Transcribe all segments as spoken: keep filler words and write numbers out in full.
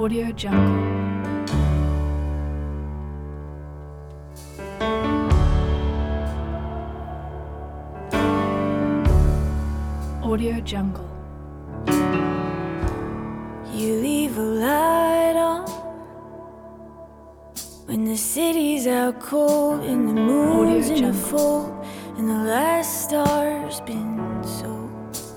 Audio Jungle. Audio Jungle. You leave a light on when the city's out cold and the moon's in a fold and the last star's been sold.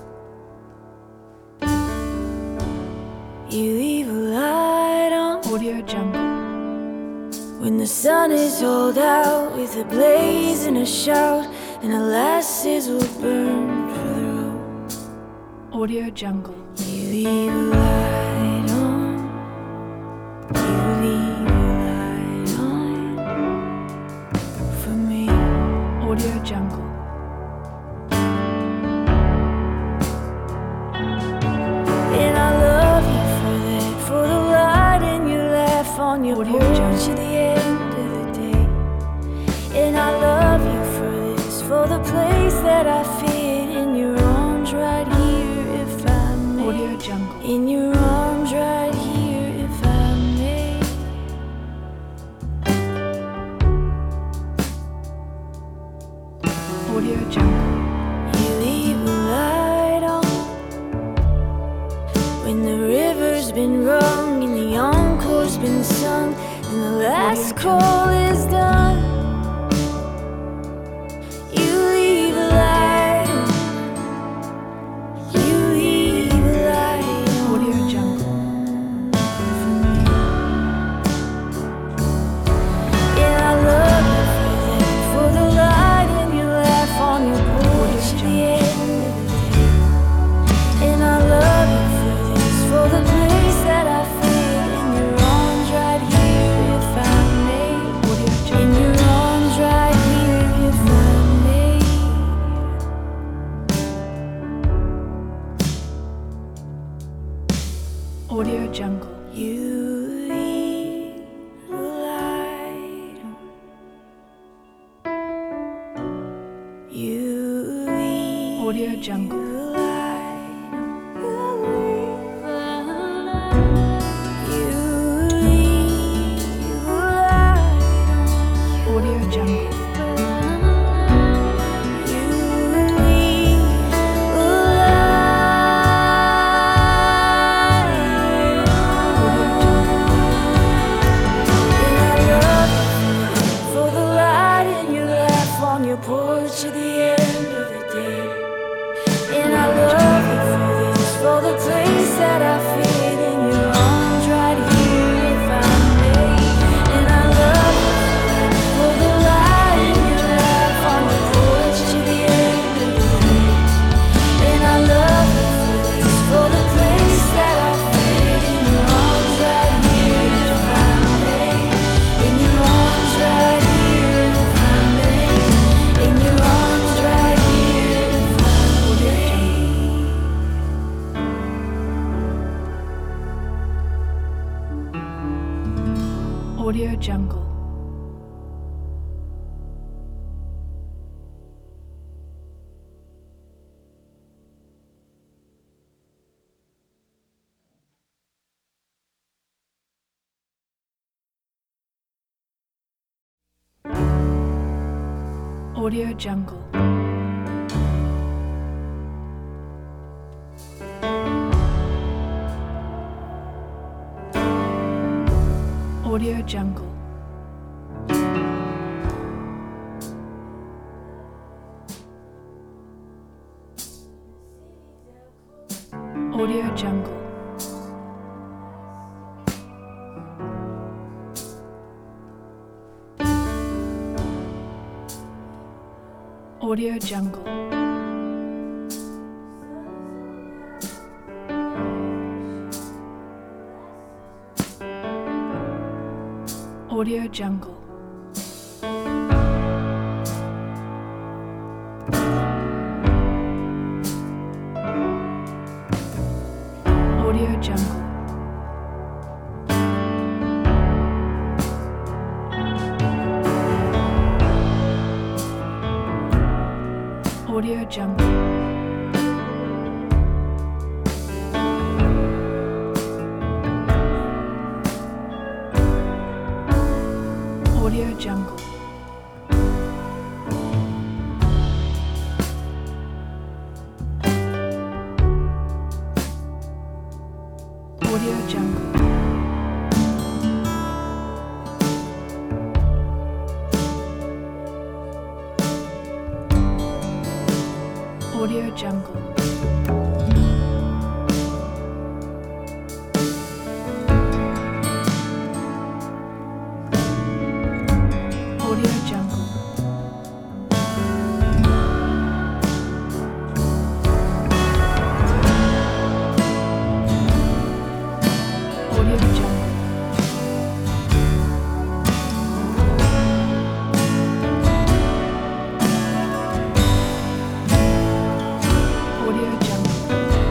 You leave a light on Audio Jungle. when the sun is hauled out with a blaze and a shout and the last sizzle burned for the road. Audio Jungle. You leave a light on. You leave a light on for me. Audio Jungle. And I love you for that, for the light and your laugh on your Audio porch Jungle. at the end of the day. And I love you for this, for the place that I fit in your arms right here if I may. Audio Jungle. In your arms right here if I may. Audio Jungle. You leave a light on when the river's been wrung and the encore's been sung and the last call is done. You leave a light on. You leave a light on Audio Jungle. for me. Yeah, I love you for that, for the light and your laugh on your porch at the end of the day. And I love you for this, for the place that I fit in your arms right here if I may. Audio In Jungle. your arms right here if I may. Audio Jungle. You leave a light on. You leave Audio Jungle. a light on. You leave a light on. Audio Jungle. You leave a light on. For the light and your laugh on your porch at the end of the day. And I love you for this, for the place that I fit in your arms right here if I may. And I love you for the light and your laugh on your porch at the end of the day. And I love you for this, for the place that I fit in your arms right here if I may. In your arms right here if I may. In your arms right here if I may. Audio Jungle. Audio Jungle. Audio Jungle. Audio Jungle. Audio Jungle. Audio Jungle. Audio Jungle. Audio Jungle. Audio Jungle. Audio Jungle. Audio Jungle. Audio Jungle. Audio Jungle.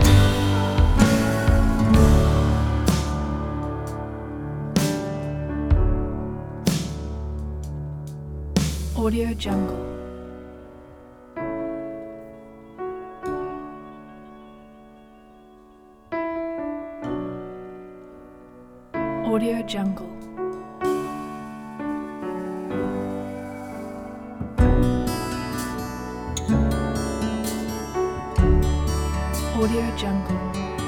Audio Jungle. Audio Jungle. Audio Jungle.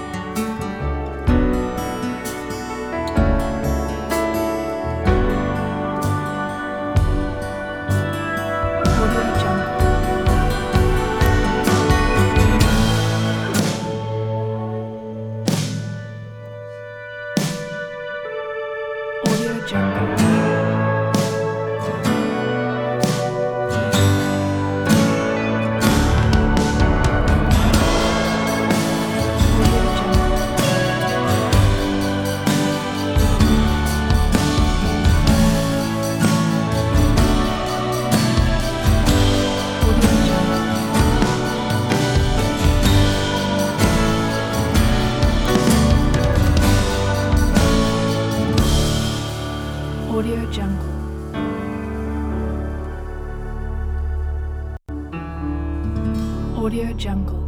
Audio Jungle. Audio Jungle. Audio Jungle. Audio Jungle.